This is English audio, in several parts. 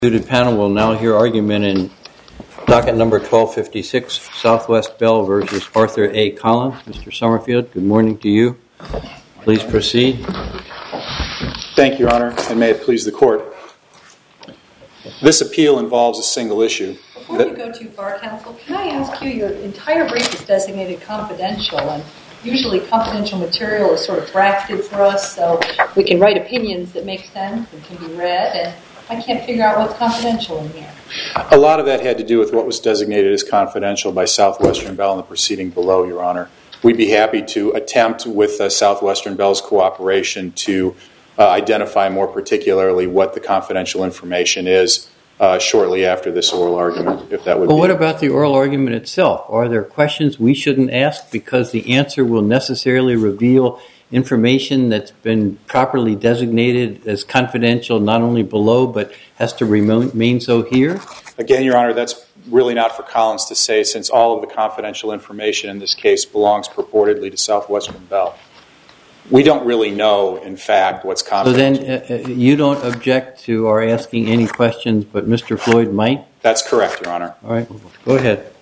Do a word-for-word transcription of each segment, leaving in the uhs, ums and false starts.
The panel will now hear argument in docket number twelve fifty-six, Southwest Bell versus Arthur A. Collins. Mister Summerfield, good morning to you. Please proceed. Thank you, Your Honor, and may it please the Court. This appeal involves a single issue. Before you go too far, counsel, can I ask you, your entire brief is designated confidential, and usually confidential material is sort of bracketed for us so we can write opinions that make sense and can be read, and I can't figure out what's confidential in here. A lot of that had to do with what was designated as confidential by Southwestern Bell in the proceeding below, Your Honor. We'd be happy to attempt, with uh, Southwestern Bell's cooperation, to uh, identify more particularly what the confidential information is uh, shortly after this oral argument, if that would well, be. What about the oral argument itself? Are there questions we shouldn't ask because the answer will necessarily reveal information that's been properly designated as confidential not only below but has to remain so here? Again, Your Honor, that's really not for Collins to say, since all of the confidential information in this case belongs purportedly to Southwestern Bell. We don't really know, in fact, what's confidential. So then uh, you don't object to our asking any questions, but Mister Floyd might? That's correct, Your Honor. All right, go ahead.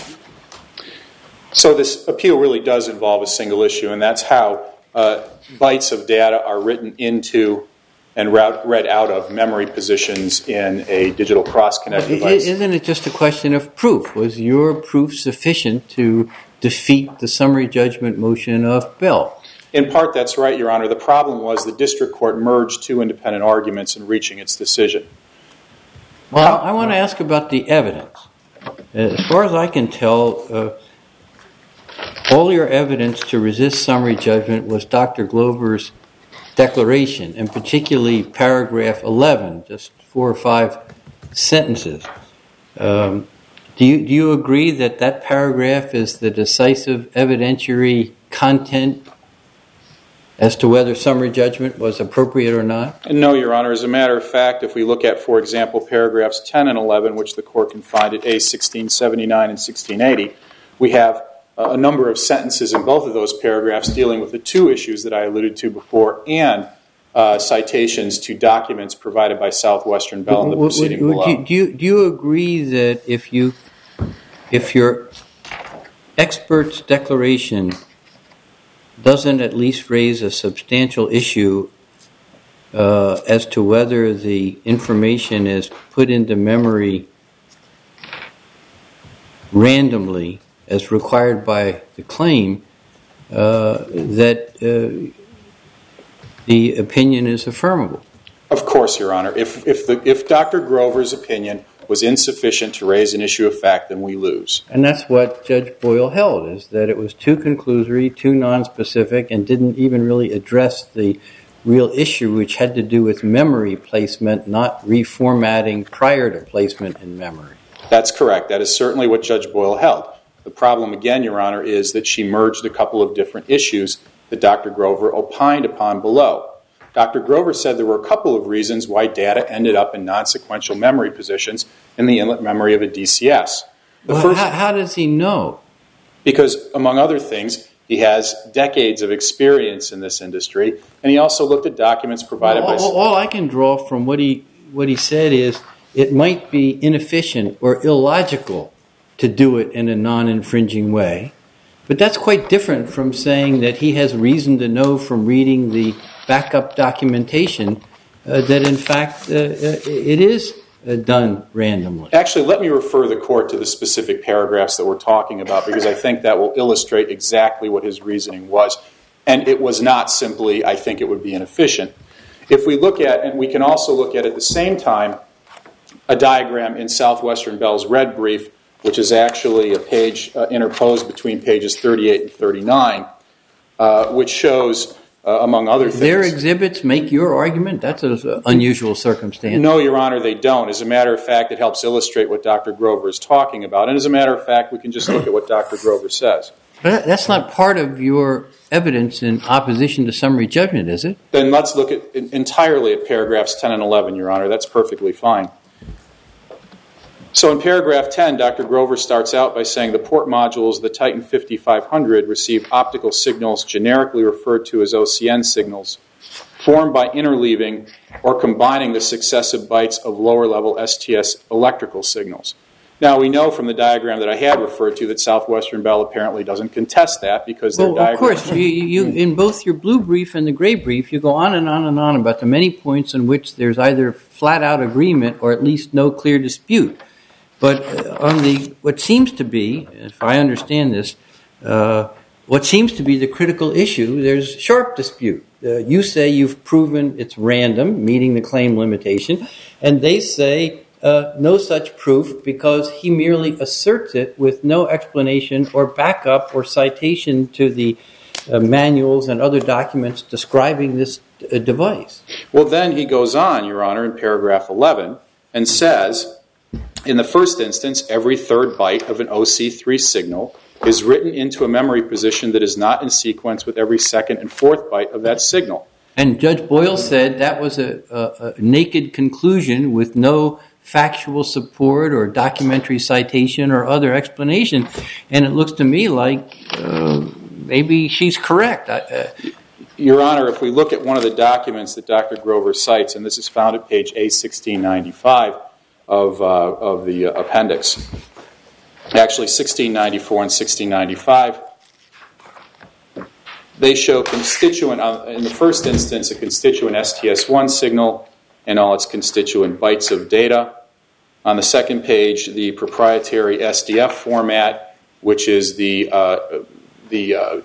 So this appeal really does involve a single issue, and that's how Uh, bytes of data are written into and read out of memory positions in a digital cross-connect device. Isn't it just a question of proof? Was your proof sufficient to defeat the summary judgment motion of Bell? In part, that's right, Your Honor. The problem was the district court merged two independent arguments in reaching its decision. Well, I want to ask about the evidence. As far as I can tell, uh, all your evidence to resist summary judgment was Doctor Glover's declaration, and particularly paragraph eleven, just four or five sentences. Um, do you, do you agree that that paragraph is the decisive evidentiary content as to whether summary judgment was appropriate or not? No, Your Honor. As a matter of fact, if we look at, for example, paragraphs ten and eleven, which the court can find at A sixteen seventy-nine and sixteen eighty, we have a number of sentences in both of those paragraphs dealing with the two issues that I alluded to before, and uh, citations to documents provided by Southwestern Bell in the proceeding would, would, below. Do you, do you agree that if you, if your expert's declaration doesn't at least raise a substantial issue uh, as to whether the information is put into memory randomly, as required by the claim, uh, that uh, the opinion is affirmable? Of course, Your Honor. If if the if Doctor Grover's opinion was insufficient to raise an issue of fact, then we lose. And that's what Judge Boyle held, is that it was too conclusory, too nonspecific, and didn't even really address the real issue, which had to do with memory placement, not reformatting prior to placement in memory. That's correct. That is certainly what Judge Boyle held. The problem, again, Your Honor, is that she merged a couple of different issues that Doctor Grover opined upon below. Doctor Grover said there were a couple of reasons why data ended up in non-sequential memory positions in the inlet memory of a D C S. The well, first, how, how does he know? Because, among other things, he has decades of experience in this industry, and he also looked at documents provided well, by... All, all I can draw from what he what he said is it might be inefficient or illogical to do it in a non-infringing way. But that's quite different from saying that he has reason to know from reading the backup documentation uh, that, in fact, uh, it is uh, done randomly. Actually, let me refer the court to the specific paragraphs that we're talking about, because I think that will illustrate exactly what his reasoning was. And it was not simply, I think it would be inefficient. If we look at, and we can also look at at the same time, a diagram in Southwestern Bell's red brief, which is actually a page uh, interposed between pages thirty-eight and thirty-nine, uh, which shows, uh, among other things... Their exhibits make your argument? That's an unusual circumstance. No, Your Honor, they don't. As a matter of fact, it helps illustrate what Doctor Grover is talking about. And as a matter of fact, we can just look at what Doctor Grover says. But that's not part of your evidence in opposition to summary judgment, is it? Then let's look at entirely at paragraphs ten and eleven, Your Honor. That's perfectly fine. So in paragraph ten, Doctor Grover starts out by saying the port modules of the Titan fifty-five hundred receive optical signals generically referred to as O C N signals formed by interleaving or combining the successive bytes of lower-level S T S electrical signals. Now, we know from the diagram that I had referred to that Southwestern Bell apparently doesn't contest that because their well, diagram... Of course, you, you, in both your blue brief and the gray brief, you go on and on and on about the many points in which there's either flat-out agreement or at least no clear dispute. But on the what seems to be, if I understand this, uh, what seems to be the critical issue, there's sharp dispute. Uh, you say you've proven it's random, meeting the claim limitation, and they say uh, no such proof because he merely asserts it with no explanation or backup or citation to the uh, manuals and other documents describing this uh, device. Well, then he goes on, Your Honor, in paragraph eleven, and says, in the first instance, every third byte of an O C three signal is written into a memory position that is not in sequence with every second and fourth byte of that signal. And Judge Boyle said that was a, a, a naked conclusion with no factual support or documentary citation or other explanation. And it looks to me like uh, maybe she's correct. I, uh, Your Honor, if we look at one of the documents that Doctor Grover cites, and this is found at page A sixteen ninety-five of, uh, of the uh, appendix, actually sixteen ninety-four and sixteen ninety-five, they show constituent, uh, in the first instance, a constituent S T S one signal and all its constituent bytes of data. On the second page, the proprietary S D F format, which is the, uh, the uh,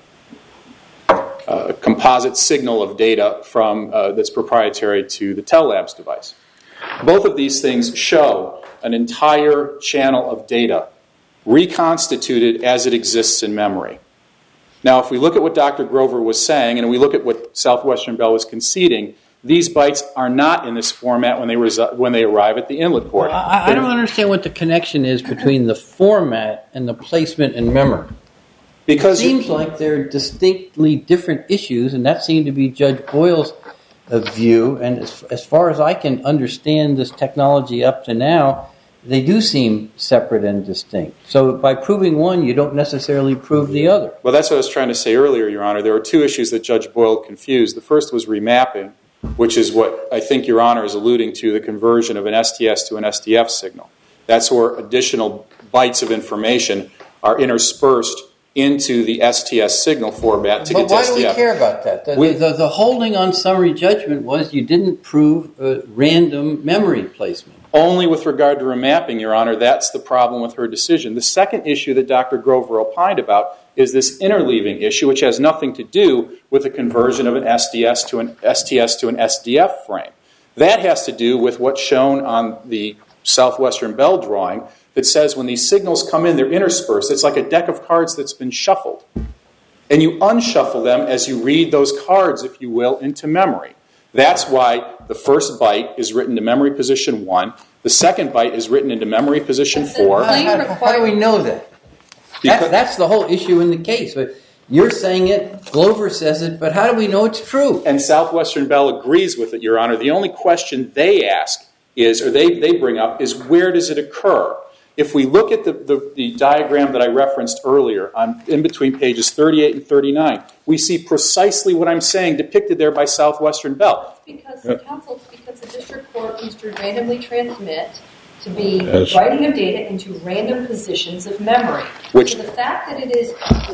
uh, composite signal of data from uh, that's proprietary to the Tel Labs device. Both of these things show an entire channel of data reconstituted as it exists in memory. Now, if we look at what Doctor Grover was saying, and we look at what Southwestern Bell was conceding, these bytes are not in this format when they, resi- when they arrive at the inlet port. Well, I, I don't understand what the connection is between the format and the placement in memory. Because it seems like they're distinctly different issues, and that seemed to be Judge Boyle's uh, view. And as, as far as I can understand this technology up to now, they do seem separate and distinct. So by proving one, you don't necessarily prove the other. Well, that's what I was trying to say earlier, Your Honor. There were two issues that Judge Boyle confused. The first was remapping, which is what I think Your Honor is alluding to, the conversion of an S T S to an S D F signal. That's where additional bytes of information are interspersed into the S T S signal format to but get to why S D F. do we care about that? The, We, the, the holding on summary judgment was you didn't prove uh, random memory placement. Only with regard to remapping, Your Honor, that's the problem with her decision. The second issue that Doctor Grover opined about is this interleaving issue, which has nothing to do with the conversion of an S D S to an S T S to an S D F frame. That has to do with what's shown on the Southwestern Bell drawing that says when these signals come in, they're interspersed. It's like a deck of cards that's been shuffled. And you unshuffle them as you read those cards, if you will, into memory. That's why the first byte is written to memory position one. The second byte is written into memory position four. How, how, how do we know that? That's, that's the whole issue in the case. But you're saying it, Glover says it, but how do we know it's true? And Southwestern Bell agrees with it, Your Honor. The only question they ask is, or they, they bring up, is where does it occur? If we look at the, the, the diagram that I referenced earlier, on, in between pages thirty-eight and thirty-nine, we see precisely what I'm saying depicted there by Southwestern Bell. Because the counsel, because the district court used to randomly transmit to be Yes. writing of data into random positions of memory. Which- so the fact that it is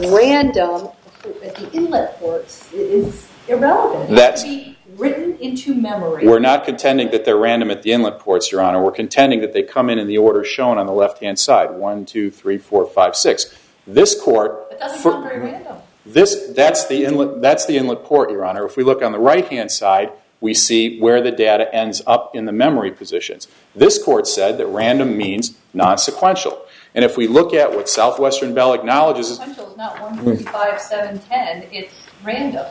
random at the inlet ports is irrelevant. It That's- should be written into memory. We're not contending that they're random at the inlet ports, Your Honor. We're contending that they come in in the order shown on the left-hand side, one, two, three, four, five, six. This court... It doesn't for- sound very random. This, that's the inlet, that's the inlet port, Your Honor. If we look on the right-hand side, we see where the data ends up in the memory positions. This court said that random means non-sequential. And if we look at what Southwestern Bell acknowledges... Sequential is not one thirty-five, seven ten. It's random.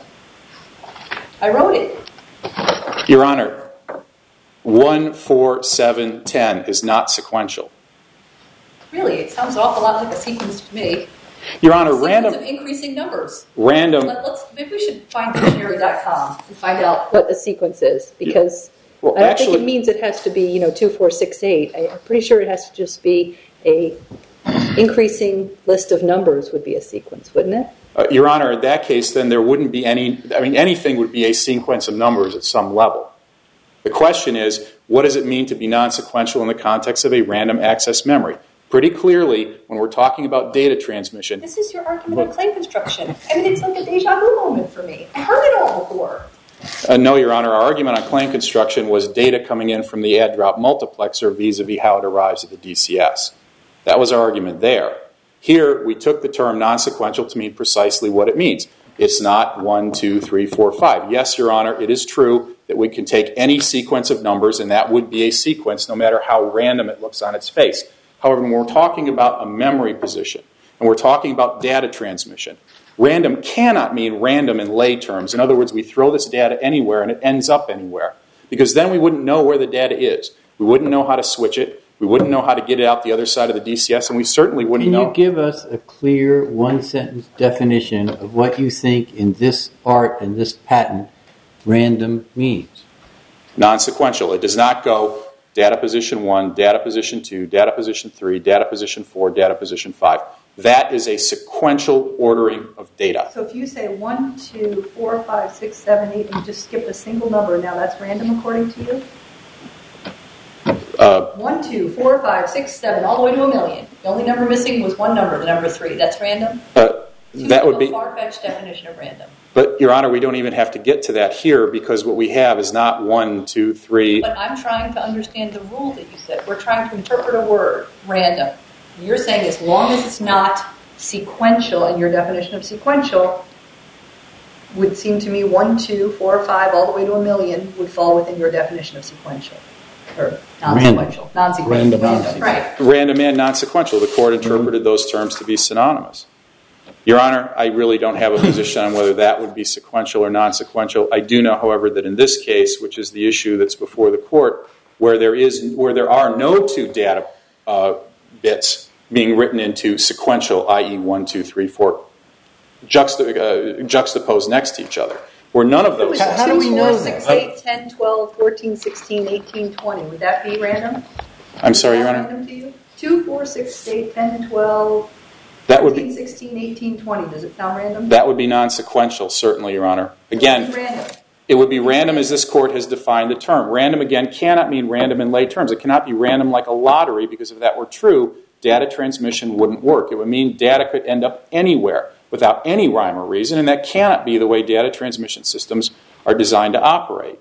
I wrote it. Your Honor, one, four, seven, ten is not sequential. Really, it sounds an awful lot like a sequence to me. Your Honor, Sequence random... of increasing numbers. Random... Let, let's, maybe we should find dictionary dot com and find out what a sequence is, because Well, I don't actually, think it means it has to be, you know, two, four, six, eight. I, I'm pretty sure it has to just be a increasing list of numbers would be a sequence, wouldn't it? Uh, Your Honor, in that case, then there wouldn't be any, I mean, anything would be a sequence of numbers at some level. The question is, what does it mean to be non-sequential in the context of a random access memory? Pretty clearly, when we're talking about data transmission... This is your argument on claim construction. I mean, it's like a deja vu moment for me. I heard it all before. Uh, no, Your Honor, our argument on claim construction was data coming in from the add-drop multiplexer vis-a-vis how it arrives at the D C S. That was our argument there. Here, we took the term non-sequential to mean precisely what it means. It's not one, two, three, four, five. Yes, Your Honor, it is true that we can take any sequence of numbers, and that would be a sequence no matter how random it looks on its face. However, when we're talking about a memory position, and we're talking about data transmission, random cannot mean random in lay terms. In other words, we throw this data anywhere and it ends up anywhere. Because then we wouldn't know where the data is. We wouldn't know how to switch it. We wouldn't know how to get it out the other side of the D C S, and we certainly wouldn't know... Can you give us a clear one-sentence definition of what you think in this art and this patent random means? Non-sequential. It does not go data position one, data position two, data position three, data position four, data position five. That is a sequential ordering of data. So if you say one, two, four, five, six, seven, eight, and you just skip a single number, now that's random according to you? Uh, one, two, four, five, six, seven, all the way to a million. The only number missing was one number, the number three. That's random? Uh, that would be... a far-fetched definition of random. But, Your Honor, we don't even have to get to that here because what we have is not one, two, three... But I'm trying to understand the rule that you said. We're trying to interpret a word, random. You're saying as long as it's not sequential, and your definition of sequential would seem to me one, two, four, five, all the way to a million would fall within your definition of sequential. Or non-sequential. Non-sequential. Random. Random. Right. Random and non-sequential. The court interpreted those terms to be synonymous. Your Honor, I really don't have a position on whether that would be sequential or non-sequential. I do know, however, that in this case, which is the issue that's before the court, where there is, where there are no two data uh, bits being written into sequential, that is one, two, three, four, juxta- uh, juxtaposed next to each other, where none of those... How, how do we know four, that? six, eight, ten, twelve, fourteen, sixteen, eighteen, twenty. Would that be random? I'm sorry, Your Honor? Random to you? two, four, six, eight, ten, twelve, that would be, fourteen, sixteen, eighteen, twenty. Does it sound random? That would be non-sequential, certainly, Your Honor. Again... It would be random. It would be random as this court has defined the term. Random, again, cannot mean random in lay terms. It cannot be random like a lottery, because if that were true, data transmission wouldn't work. It would mean data could end up anywhere without any rhyme or reason, and that cannot be the way data transmission systems are designed to operate.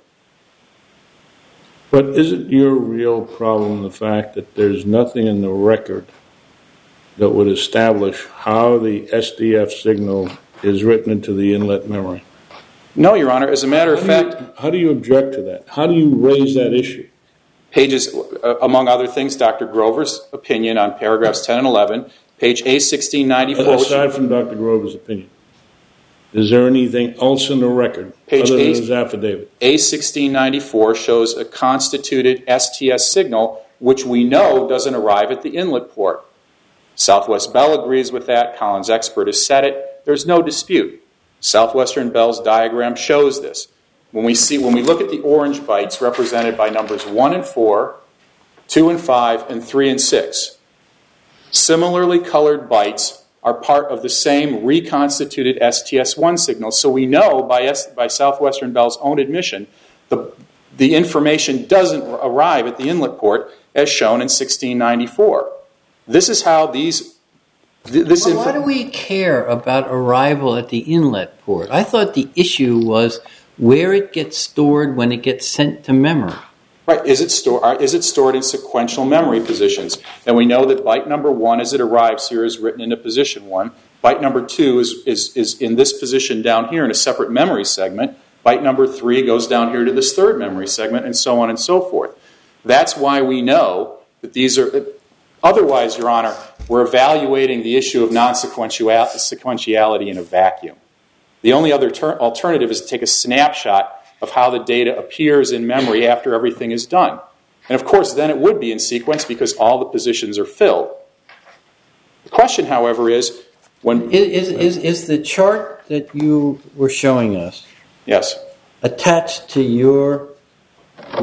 But isn't your real problem the fact that there's nothing in the record that would establish how the S D F signal is written into the inlet memory? No, Your Honor. As a matter of how fact... You, how do you object to that? How do you raise that issue? Pages, uh, among other things, Doctor Grover's opinion on paragraphs ten and eleven, page A sixteen ninety-four... Aside which, from Doctor Grover's opinion, is there anything else in the record page other than A, his affidavit? A sixteen ninety-four shows a constituted S T S signal, which we know doesn't arrive at the inlet port. Southwest Bell agrees with that. Collins Expert has said it. There's no dispute. Southwestern Bell's diagram shows this. When we see, when we look at the orange bytes represented by numbers one and four, two and five, and three and six, similarly colored bytes are part of the same reconstituted S T S one signal. So we know by, S, by Southwestern Bell's own admission, the, the information doesn't arrive at the inlet port as shown in sixteen ninety-four. This is how these... Th- this well, inf- why do we care about arrival at the inlet port? I thought the issue was where it gets stored when it gets sent to memory. Right. Is it, store, is it stored in sequential memory positions? And we know that byte number one, as it arrives here, is written into position one. Byte number two is, is, is in this position down here in a separate memory segment. Byte number three goes down here to this third memory segment, and so on and so forth. That's why we know that these are... Otherwise, Your Honor, we're evaluating the issue of non-sequentiality in a vacuum. The only other ter- alternative is to take a snapshot of how the data appears in memory after everything is done. And of course, then it would be in sequence because all the positions are filled. The question, however, is... when Is, is, is the chart that you were showing us yes. attached to your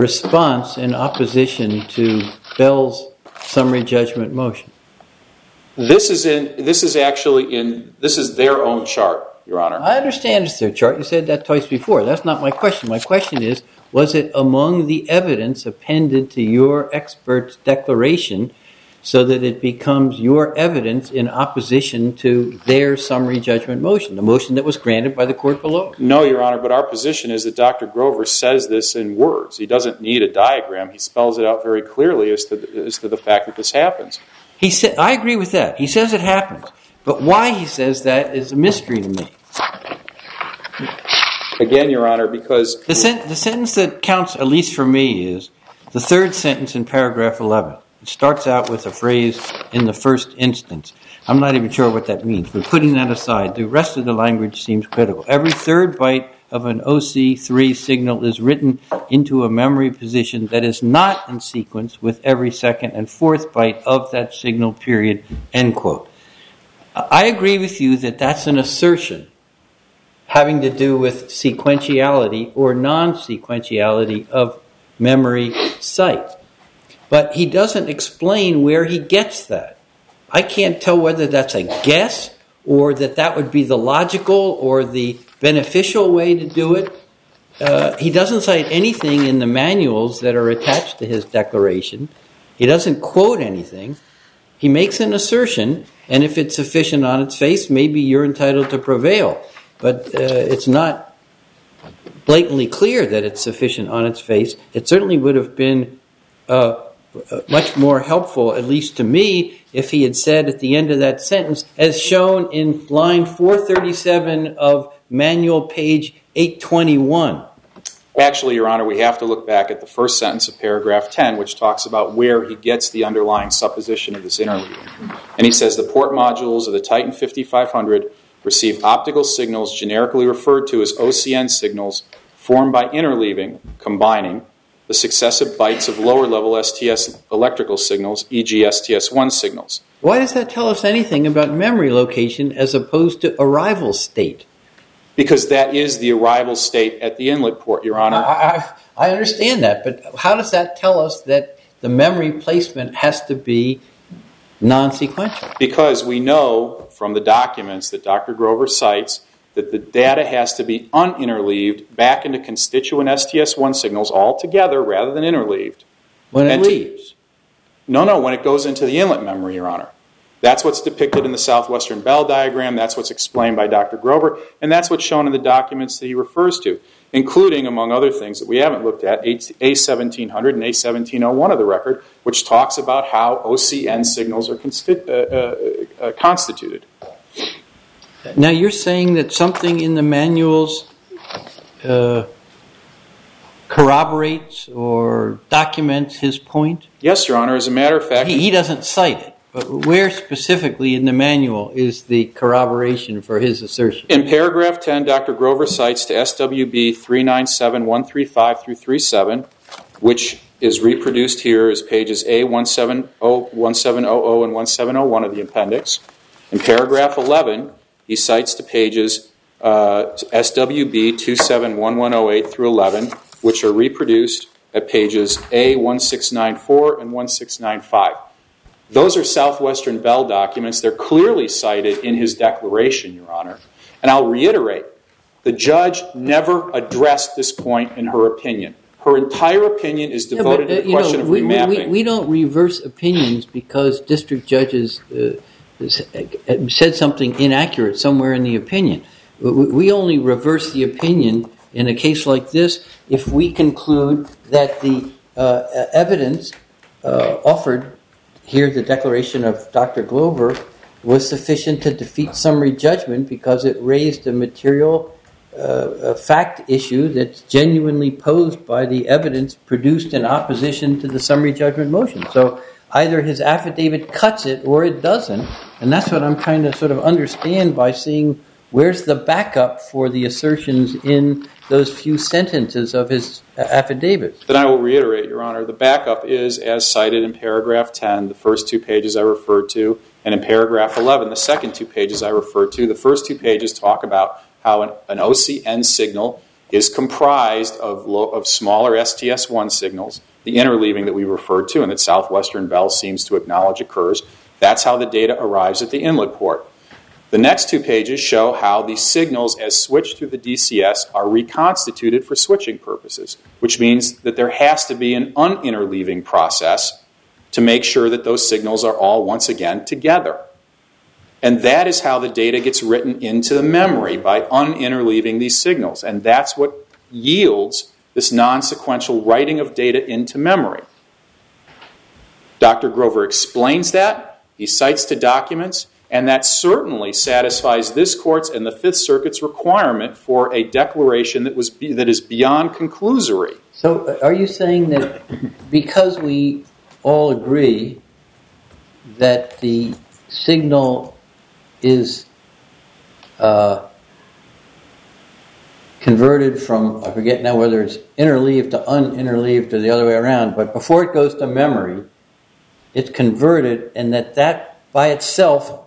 response in opposition to Bell's summary judgment motion? This is in. This is actually in. This is their own chart, Your Honor. I understand it's their chart. You said that twice before. That's not my question. My question is, was it among the evidence appended to your expert's declaration so that it becomes your evidence in opposition to their summary judgment motion, the motion that was granted by the court below? No, Your Honor, but our position is that Doctor Grover says this in words. He doesn't need a diagram. He spells it out very clearly as to the, as to the fact that this happens. He said, I agree with that. He says it happens. But why he says that is a mystery to me. Again, Your Honor, because... The, sen- the sentence that counts, at least for me, is the third sentence in paragraph eleven. It starts out with a phrase, in the first instance. I'm not even sure what that means, but putting that aside, the rest of the language seems critical. Every third byte of an O C three signal is written into a memory position that is not in sequence with every second and fourth byte of that signal period, end quote. I agree with you that that's an assertion having to do with sequentiality or non-sequentiality of memory sites. But he doesn't explain where he gets that. I can't tell whether that's a guess or that that would be the logical or the beneficial way to do it. Uh, he doesn't cite anything in the manuals that are attached to his declaration. He doesn't quote anything. He makes an assertion, and if it's sufficient on its face, maybe you're entitled to prevail. But uh, it's not blatantly clear that it's sufficient on its face. It certainly would have been uh, much more helpful, at least to me, if he had said at the end of that sentence, as shown in line four thirty-seven of manual page eight twenty-one. Actually, Your Honor, we have to look back at the first sentence of paragraph ten, which talks about where he gets the underlying supposition of this interleaving. And he says the port modules of the Titan fifty-five hundred receive optical signals generically referred to as O C N signals formed by interleaving, combining, the successive bytes of lower-level S T S electrical signals, for example S T S one signals. Why does that tell us anything about memory location as opposed to arrival state? Because that is the arrival state at the inlet port, Your Honor. I, I, I understand that, but how does that tell us that the memory placement has to be non-sequential? Because we know from the documents that Doctor Grover cites that the data has to be uninterleaved back into constituent S T S one signals altogether rather than interleaved. When it and leaves? To, no, no, when it goes into the inlet memory, Your Honor. That's what's depicted in the Southwestern Bell diagram, that's what's explained by Doctor Grover, and that's what's shown in the documents that he refers to, including, among other things that we haven't looked at, A seventeen hundred and A seventeen oh one of the record, which talks about how O C N signals are consti- uh, uh, uh, constituted. Now you're saying that something in the manuals uh, corroborates or documents his point? Yes, Your Honor. As a matter of fact... He, he doesn't cite it, but where specifically in the manual is the corroboration for his assertion? In paragraph ten, Doctor Grover cites to S W B three nine seven one three five through thirty-seven, which is reproduced here as pages A one seven zero, one seven zero zero and one seven zero one of the appendix. In paragraph eleven, he cites to pages uh, S W B two seven one one zero eight through eleven, which are reproduced at pages A one six nine four and one six nine five. Those are Southwestern Bell documents. They're clearly cited in his declaration, Your Honor. And I'll reiterate, the judge never addressed this point in her opinion. Her entire opinion is devoted yeah, but, uh, to the question know, of we, remapping. We, we don't reverse opinions because district judges uh, said something inaccurate somewhere in the opinion. We only reverse the opinion in a case like this if we conclude that the uh, evidence uh, offered here, the declaration of Doctor Glover, was sufficient to defeat summary judgment because it raised a material uh, a fact issue that's genuinely posed by the evidence produced in opposition to the summary judgment motion. So either his affidavit cuts it or it doesn't, and that's what I'm trying to sort of understand by seeing where's the backup for the assertions in those few sentences of his affidavit. Then I will reiterate, Your Honor, the backup is as cited in paragraph ten, the first two pages I referred to, and in paragraph eleven, the second two pages I referred to. The first two pages talk about how an, an O C N signal is comprised of, low, of smaller S T S one signals, the interleaving that we referred to and that Southwestern Bell seems to acknowledge occurs, That's how the data arrives at the inlet port. The next two pages show how the signals as switched through the D C S are reconstituted for switching purposes, which means that there has to be an uninterleaving process to make sure that those signals are all once again together. And that is how the data gets written into the memory, by uninterleaving these signals. And that's what yields this non-sequential writing of data into memory. Doctor Grover explains that. He cites to documents. And that certainly satisfies this Court's and the Fifth Circuit's requirement for a declaration that was be, that is beyond conclusory. So are you saying that because we all agree that the signal is uh, converted from, I forget now whether it's interleaved to uninterleaved or the other way around, but before it goes to memory, it's converted, and that that by itself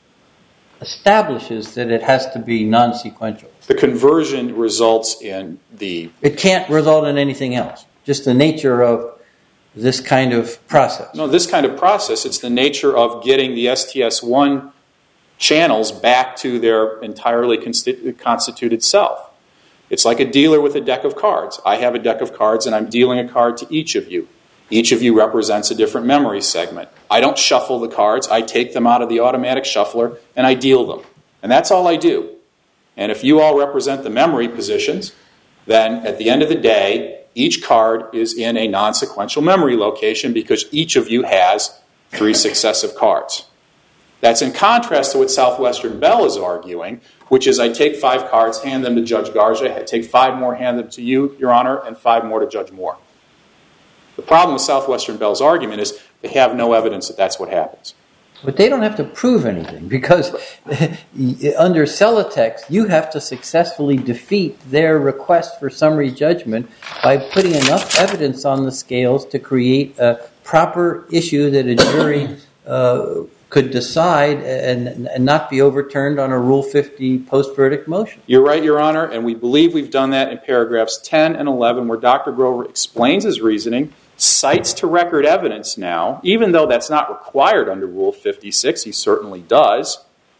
establishes that it has to be non-sequential? The conversion results in the... It can't result in anything else. Just the nature of this kind of process. No, this kind of process, it's the nature of getting the S T S one channels back to their entirely constitu- constituted self. It's like a dealer with a deck of cards. I have a deck of cards and I'm dealing a card to each of you. Each of you represents a different memory segment. I don't shuffle the cards. I take them out of the automatic shuffler and I deal them. And that's all I do. And if you all represent the memory positions, then at the end of the day, each card is in a non-sequential memory location because each of you has three successive cards. That's in contrast to what Southwestern Bell is arguing, which is I take five cards, hand them to Judge Garza, I take five more, hand them to you, Your Honor, and five more to Judge Moore. The problem with Southwestern Bell's argument is they have no evidence that that's what happens. But they don't have to prove anything because under Celotex, you have to successfully defeat their request for summary judgment by putting enough evidence on the scales to create a proper issue that a jury uh, could decide and, and not be overturned on a Rule fifty post-verdict motion. You're right, Your Honor, and we believe we've done that in paragraphs ten and eleven where Doctor Grover explains his reasoning, cites to record evidence now, even though that's not required under Rule fifty-six, he certainly does.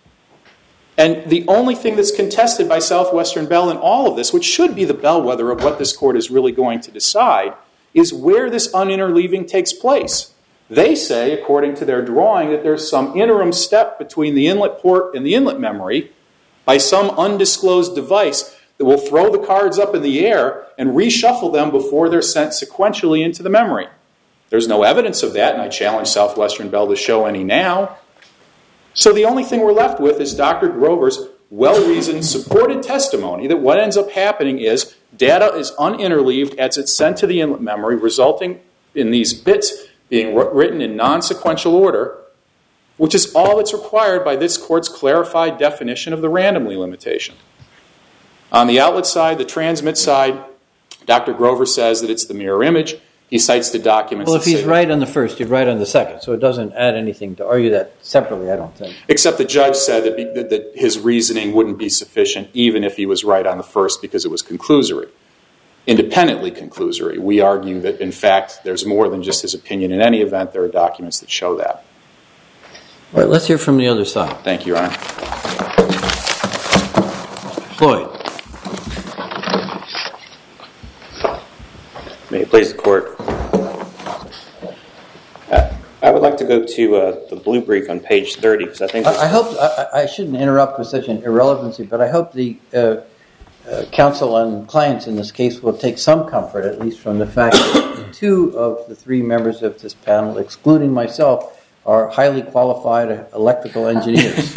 And the only thing that's contested by Southwestern Bell in all of this, which should be the bellwether of what this Court is really going to decide, is where this uninterleaving takes place. They say, according to their drawing, that there's some interim step between the inlet port and the inlet memory by some undisclosed device that will throw the cards up in the air and reshuffle them before they're sent sequentially into the memory. There's no evidence of that, and I challenge Southwestern Bell to show any now. So the only thing we're left with is Doctor Grover's well-reasoned, supported testimony that what ends up happening is data is uninterleaved as it's sent to the inlet memory, resulting in these bits being written in non-sequential order, which is all that's required by this Court's clarified definition of the randomly limitation. On the outlet side, the transmit side, Doctor Grover says that it's the mirror image. He cites the documents. Well, if he's right on the first, he's right on the second, so it doesn't add anything to argue that separately, I don't think. Except the judge said that, be, that, that his reasoning wouldn't be sufficient even if he was right on the first because it was conclusory. Independently conclusory. We argue that, in fact, there's more than just his opinion. In any event, there are documents that show that. All right, let's hear from the other side. Thank you, Your Honor. Floyd. May it please the Court. Uh, I would like to go to uh, the blue brief on page thirty because I think... I, I hope, I, I shouldn't interrupt with such an irrelevancy, but I hope the uh, uh, counsel and clients in this case will take some comfort, at least from the fact that two of the three members of this panel, excluding myself, are highly qualified electrical engineers.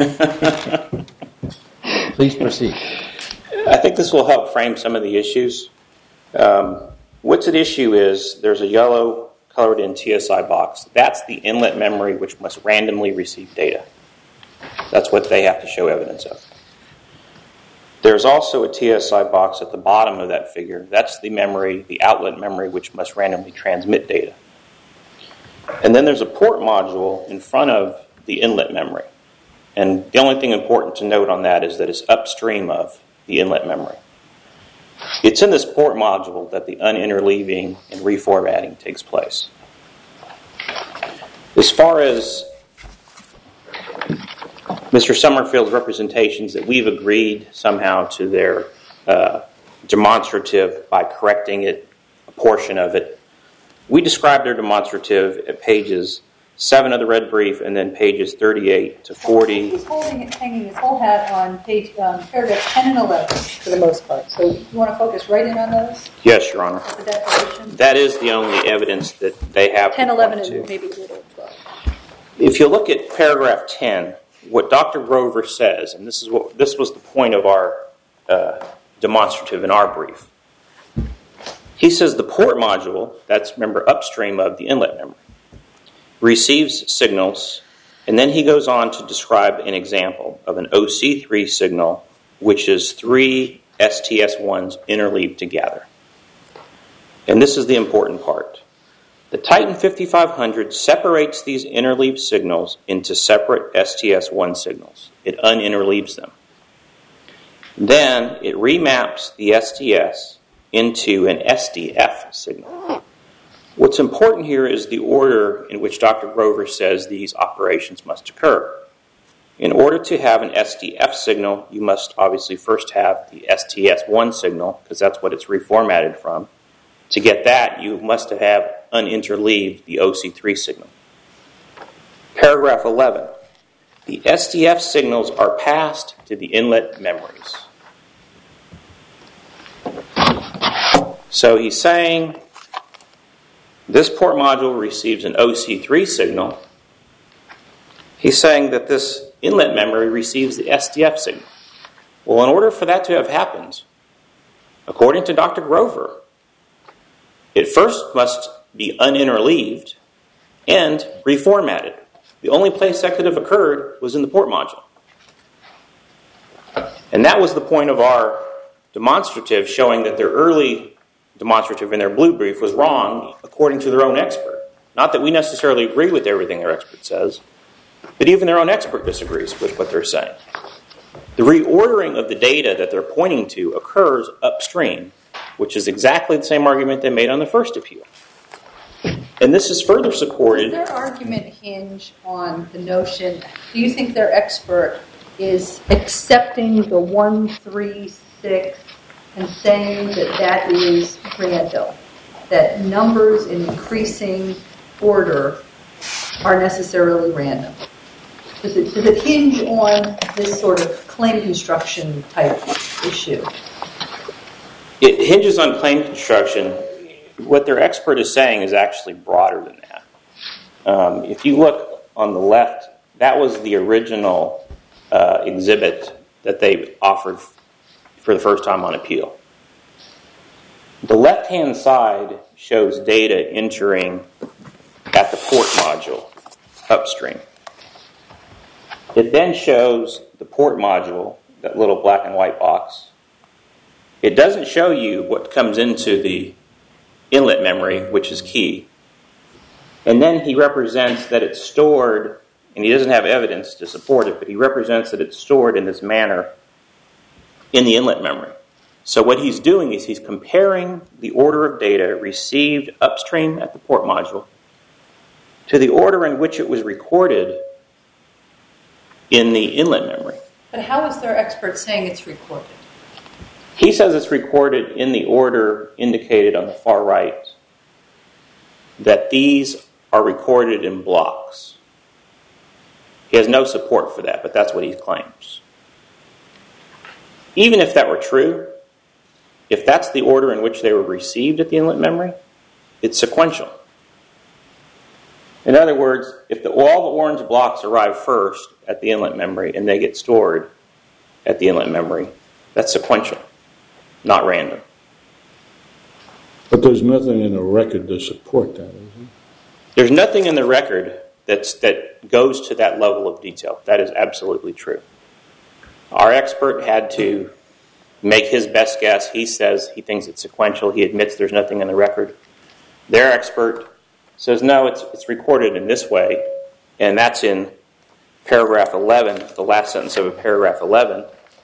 Please proceed. I think this will help frame some of the issues. Um, what's at issue is there's a yellow colored in T S I box. That's the inlet memory which must randomly receive data. That's what they have to show evidence of. There's also a T S I box at the bottom of that figure. That's the memory, the outlet memory, which must randomly transmit data. And then there's a port module in front of the inlet memory. And the only thing important to note on that is that it's upstream of the inlet memory. It's in this port module that the uninterleaving and reformatting takes place. As far as Mister Summerfield's representations that we've agreed somehow to their uh, demonstrative by correcting it, a portion of it. We describe their demonstrative at pages seven of the red brief and then pages thirty-eight to forty. He's holding it, hanging his whole hat on page um, paragraphs ten and eleven for the most part. So you want to focus right in on those? Yes, Your Honor. The declaration? That is the only evidence that they have. ten, eleven, and maybe a little twelve. If you look at paragraph ten, what Doctor Grover says, and this is what this was the point of our uh, demonstrative in our brief. He says the port module, that's remember upstream of the inlet memory, receives signals, and then he goes on to describe an example of an O C three signal, which is three S T S ones interleaved together. And this is the important part. The Titan fifty-five hundred separates these interleaved signals into separate S T S one signals. It uninterleaves them. Then it remaps the S T S into an S D F signal. What's important here is the order in which Doctor Grover says these operations must occur. In order to have an S D F signal, you must obviously first have the S T S one signal, because that's what it's reformatted from. To get that, you must have uninterleaved the O C three signal. Paragraph eleven. The S D F signals are passed to the inlet memories. So he's saying this port module receives an O C three signal. He's saying that this inlet memory receives the S D F signal. Well, in order for that to have happened, according to Doctor Grover, it first must be uninterleaved and reformatted. The only place that could have occurred was in the port module. And that was the point of our demonstrative, showing that their early demonstrative in their blue brief was wrong according to their own expert. Not that we necessarily agree with everything their expert says, but even their own expert disagrees with what they're saying. The reordering of the data that they're pointing to occurs upstream, which is exactly the same argument they made on the first appeal. And this is further supported. Does their argument hinge on the notion, do you think their expert is accepting the one three six and saying that that is random, that numbers in increasing order are necessarily random? Does it, does it hinge on this sort of claim construction type issue? It hinges on claim construction. What their expert is saying is actually broader than that. Um, if you look on the left, that was the original uh, exhibit that they offered for the first time on appeal. The left-hand side shows data entering at the port module upstream. It then shows the port module, that little black and white box. It doesn't show you what comes into the inlet memory, which is key. And then he represents that it's stored, and he doesn't have evidence to support it, but he represents that it's stored in this manner in the inlet memory. So what he's doing is he's comparing the order of data received upstream at the port module to the order in which it was recorded in the inlet memory. But how is their expert saying it's recorded? He says it's recorded in the order indicated on the far right, that these are recorded in blocks. He has no support for that, but that's what he claims. Even if that were true, if that's the order in which they were received at the inlet memory, it's sequential. In other words, if the, all the orange blocks arrive first at the inlet memory and they get stored at the inlet memory, that's sequential, not random. But there's nothing in the record to support that, is there? There's nothing in the record that's, that goes to that level of detail. That is absolutely true. Our expert had to make his best guess. He says he thinks it's sequential. He admits there's nothing in the record. Their expert says, no, it's, it's recorded in this way, and that's in paragraph eleven, the last sentence of paragraph eleven.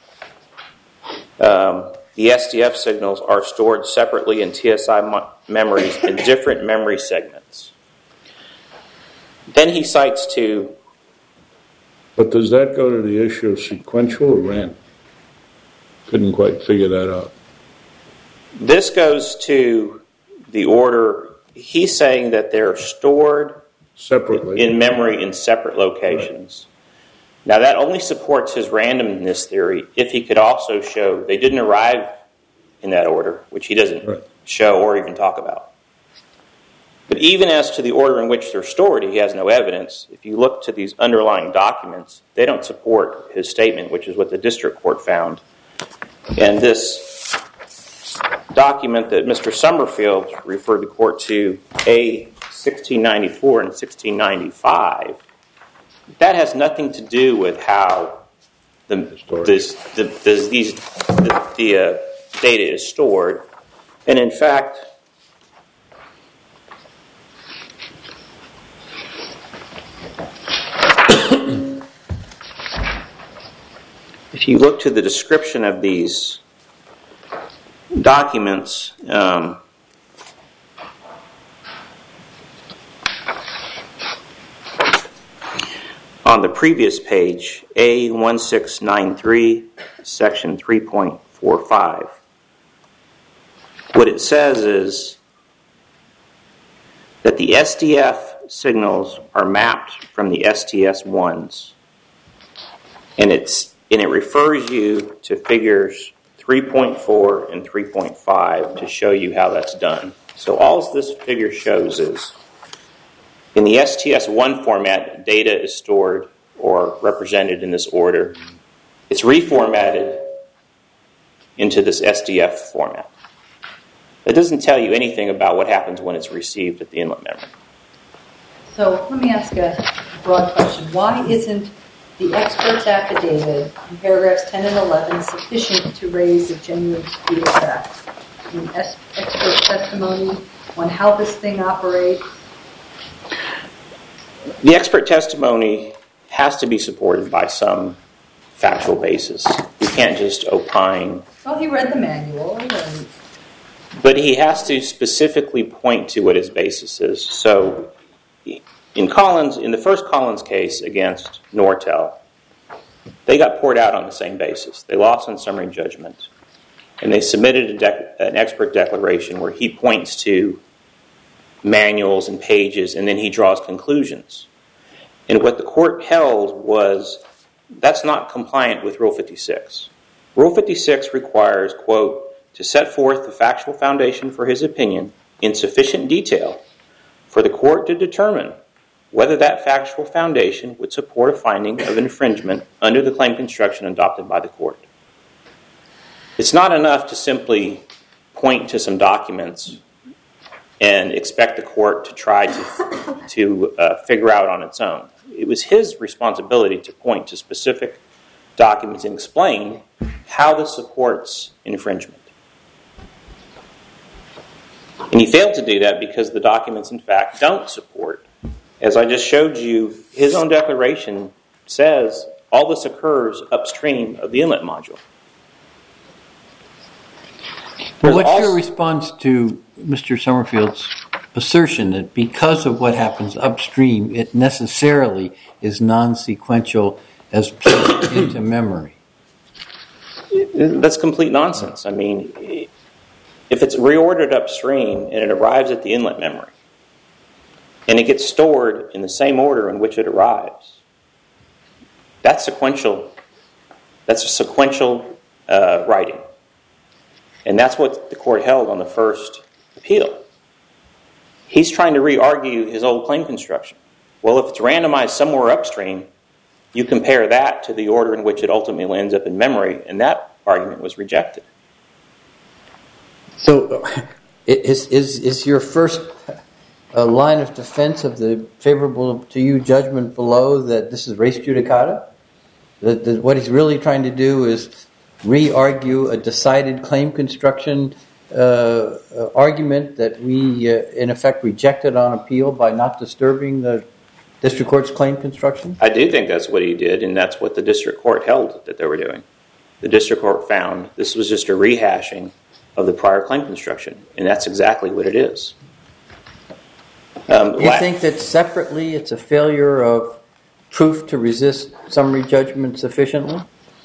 Um, the S D F signals are stored separately in T S I mo- memories in different memory segments. Then he cites to But does that go to the issue of sequential or random? Couldn't quite figure that out. This goes to the order. He's saying that they're stored separately in memory in separate locations. Right. Now, that only supports his randomness theory if he could also show they didn't arrive in that order, which he doesn't right. show or even talk about. But even as to the order in which they're stored, he has no evidence. If you look to these underlying documents, they don't support his statement, which is what the district court found. And this document that Mister Summerfield referred the court to, A sixteen ninety-four and sixteen ninety-five, that has nothing to do with how the, this, the, the, these, the, the uh, data is stored. And in fact, if you look to the description of these documents, um, on the previous page, A sixteen ninety-three, section three point four five, what it says is that the S D F signals are mapped from the S T S ones, and it's and it refers you to figures three point four and three point five to show you how that's done. So all this figure shows is in the S T S one format, data is stored or represented in this order. It's reformatted into this S D F format. It doesn't tell you anything about what happens when it's received at the inlet memory. So let me ask a broad question. Why isn't the expert's affidavit in paragraphs ten and eleven sufficient to raise a genuine dispute of fact? I mean, expert testimony on how this thing operates? The expert testimony has to be supported by some factual basis. You can't just opine. Well, he read the manual. And... But he has to specifically point to what his basis is. So in Collins, in the first Collins case against Nortel, they got poured out on the same basis. They lost on summary judgment. And they submitted a dec- an expert declaration where he points to manuals and pages, and then he draws conclusions. And what the court held was that's not compliant with Rule fifty-six. Rule fifty-six requires, quote, to set forth the factual foundation for his opinion in sufficient detail for the court to determine whether that factual foundation would support a finding of infringement under the claim construction adopted by the court. It's not enough to simply point to some documents and expect the court to try to, to uh, figure out on its own. It was his responsibility to point to specific documents and explain how this supports infringement. And he failed to do that because the documents, in fact, don't support. As I just showed you, his own declaration says all this occurs upstream of the inlet module. Well, what's also your response to Mister Summerfield's assertion that because of what happens upstream, it necessarily is non-sequential as placed into memory? That's complete nonsense. I mean, if it's reordered upstream and it arrives at the inlet memory, and it gets stored in the same order in which it arrives, that's sequential. That's a sequential uh, writing. And that's what the court held on the first appeal. He's trying to re-argue his old claim construction. Well, if it's randomized somewhere upstream, you compare that to the order in which it ultimately ends up in memory, and that argument was rejected. So is, is, is your first uh, line of defense of the favorable to you judgment below that this is res judicata? That, that what he's really trying to do is re-argue a decided claim construction uh, uh, argument that we, uh, in effect, rejected on appeal by not disturbing the district court's claim construction? I do think that's what he did, and that's what the district court held that they were doing. The district court found this was just a rehashing of the prior claim construction, and that's exactly what it is. Um, Do you la- think that separately it's a failure of proof to resist summary judgment sufficiently?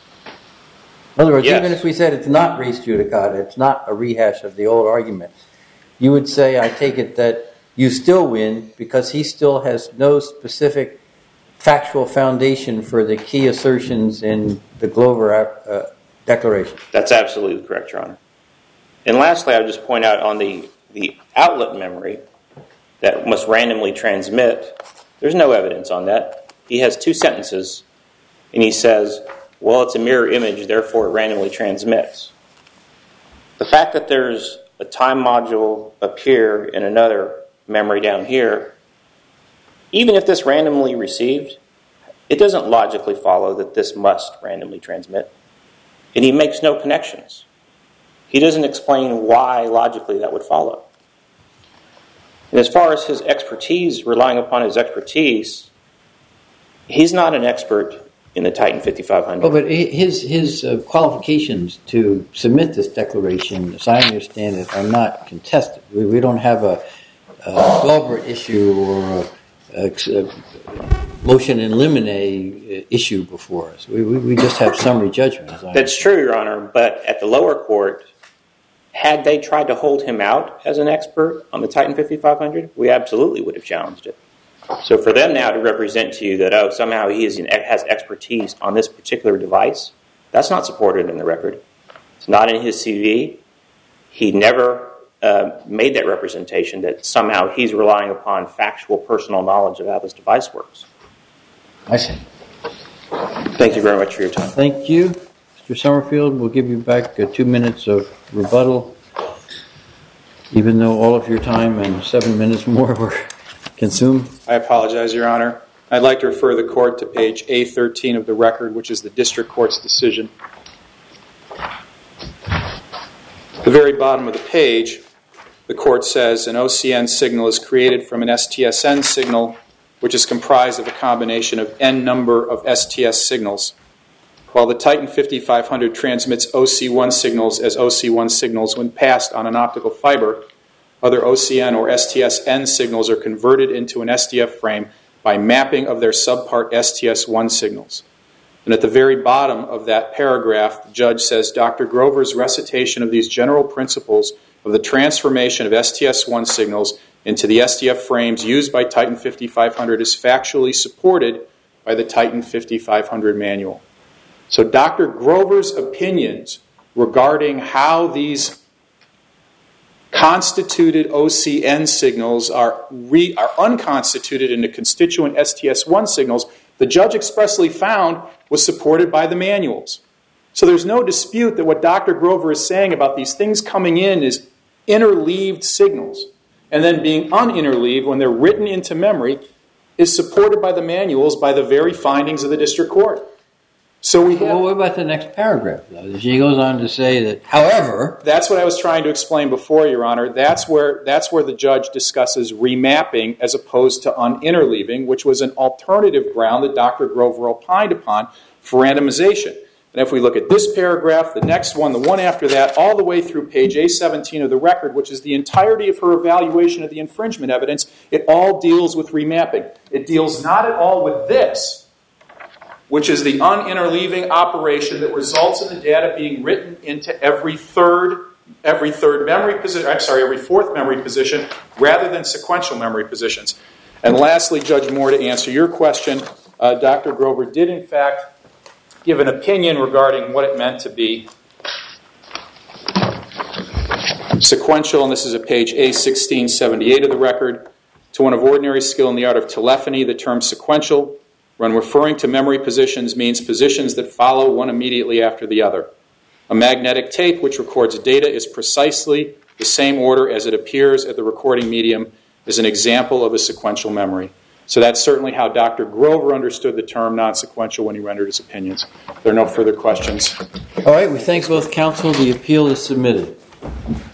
In other words, yes. Even if we said it's not res judicata, it's not a rehash of the old argument, you would say, I take it, that you still win because he still has no specific factual foundation for the key assertions in the Glover uh, declaration. That's absolutely correct, Your Honor. And lastly, I would just point out on the, the outlet memory that must randomly transmit, there's no evidence on that. He has two sentences, and he says, well, it's a mirror image, therefore it randomly transmits. The fact that there's a time module up here and another memory down here, even if this randomly received, it doesn't logically follow that this must randomly transmit. And he makes no connections. He doesn't explain why logically that would follow. And as far as his expertise, relying upon his expertise, he's not an expert in the Titan fifty-five hundred. Oh, but his his uh, qualifications to submit this declaration, as I understand it, are not contested. We, we don't have a, a Galbraith issue or a, a, a motion in limine issue before us. We, we, we just have summary judgment. As I That's true, Your Honor, but at the lower court, had they tried to hold him out as an expert on the Titan fifty-five hundred, we absolutely would have challenged it. So for them now to represent to you that, oh, somehow he is, has expertise on this particular device, that's not supported in the record. It's not in his C V. He never uh, made that representation that somehow he's relying upon factual personal knowledge of how this device works. I see. Thank you very much for your time. Thank you. Mister Summerfield, we'll give you back uh, two minutes of rebuttal, even though all of your time and seven minutes more were consumed. I apologize, Your Honor. I'd like to refer the court to page A thirteen of the record, which is the district court's decision. At the very bottom of the page, the court says an O C N signal is created from an S T S N signal, which is comprised of a combination of n number of S T S signals. While the Titan fifty-five hundred transmits O C one signals as O C one signals when passed on an optical fiber, other O C N or S T S N signals are converted into an S D F frame by mapping of their subpart S T S one signals. And at the very bottom of that paragraph, the judge says, Doctor Grover's recitation of these general principles of the transformation of S T S one signals into the S D F frames used by Titan fifty-five hundred is factually supported by the Titan fifty-five hundred manual. So Doctor Grover's opinions regarding how these constituted O C N signals are, re, are unconstituted into constituent S T S one signals, the judge expressly found was supported by the manuals. So there's no dispute that what Doctor Grover is saying about these things coming in is interleaved signals and then being uninterleaved when they're written into memory is supported by the manuals by the very findings of the district court. So we have, well, what about the next paragraph, though? She goes on to say that, however... That's what I was trying to explain before, Your Honor. That's where, that's where the judge discusses remapping as opposed to uninterleaving, which was an alternative ground that Doctor Grover opined upon for randomization. And if we look at this paragraph, the next one, the one after that, all the way through page A seventeen of the record, which is the entirety of her evaluation of the infringement evidence, it all deals with remapping. It deals not at all with this, which is the uninterleaving operation that results in the data being written into every third, every third memory position, I'm sorry, every fourth memory position, rather than sequential memory positions. And lastly, Judge Moore, to answer your question, uh, Doctor Grover did in fact give an opinion regarding what it meant to be sequential, and this is at page A sixteen seventy-eight of the record. To one of ordinary skill in the art of telephony, the term sequential, when referring to memory positions, means positions that follow one immediately after the other. A magnetic tape which records data is precisely the same order as it appears at the recording medium is an example of a sequential memory. So that's certainly how Doctor Grover understood the term non-sequential when he rendered his opinions. If there are no further questions. All right, we thank both counsel. The appeal is submitted.